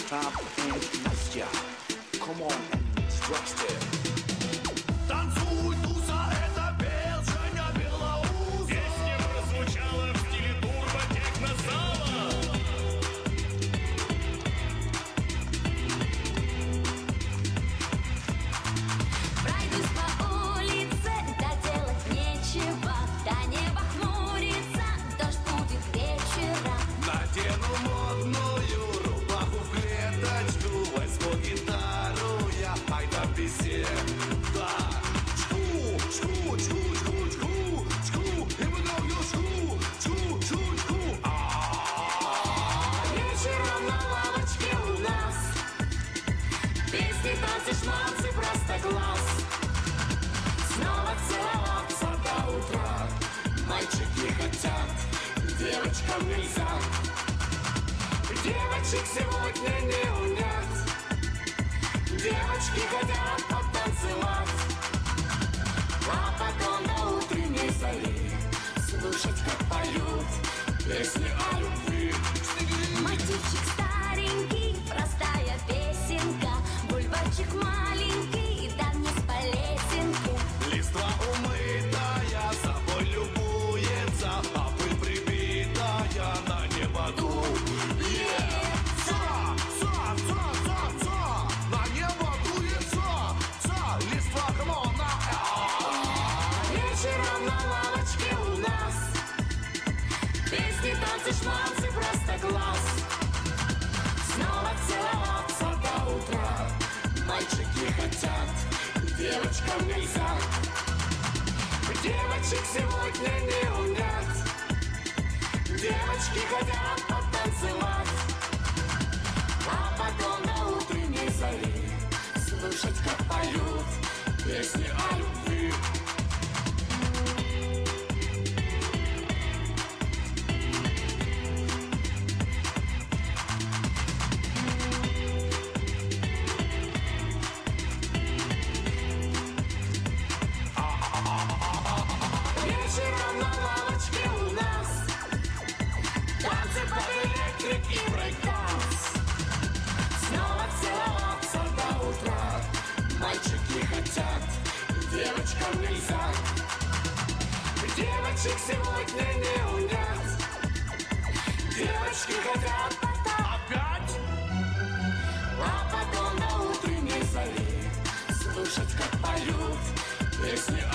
Остап и Настя. Come on and здрасте. Танцуй, туса, это пел Женя Белоус. Песня прозвучала в стиле турбо-технозала. Пройдусь по улице, да делать нечего. Да небо хмурится, дождь будет вечером. Надену модную рубаху в клеточку, возьму гитару я, ай да песен. Да, чку, чку, чку, чку, чку, чку, и много чку, чку, чку, чку. Вечером на лавочке у нас песни, танцы, шманцы, просто класс. Снова целоваться до утра. Мальчики хотят, девочкам нельзя. Девочек сегодня не унять. Девочки хотят потанцевать, а потом до утренней зари слушать, как поют песни о любви. Мотивчик старенький, простая песенка. Бульварчик маленький, да вниз по лесенке. Листва умытая, собой любуется, а пыль прибитая на небо дует. На небо дует листва, камон, вечером на лавочке у нас песни, танцы, шманцы, просто класс. Снова целоваться до утра. Мальчики хотят, девочкам нельзя. Девочек сегодня не унять. Девочки хотят потанцевать, а потом до утренней зари слушать, как поют песни о любви. Вечером на лавочке у нас танцы под электрик и брейк-данс. Снова целоваться до утра. Мальчики хотят, девочкам нельзя. Девочек сегодня не унять. Девочки хотят опять, а потом до утренней зари слушать, как поют песни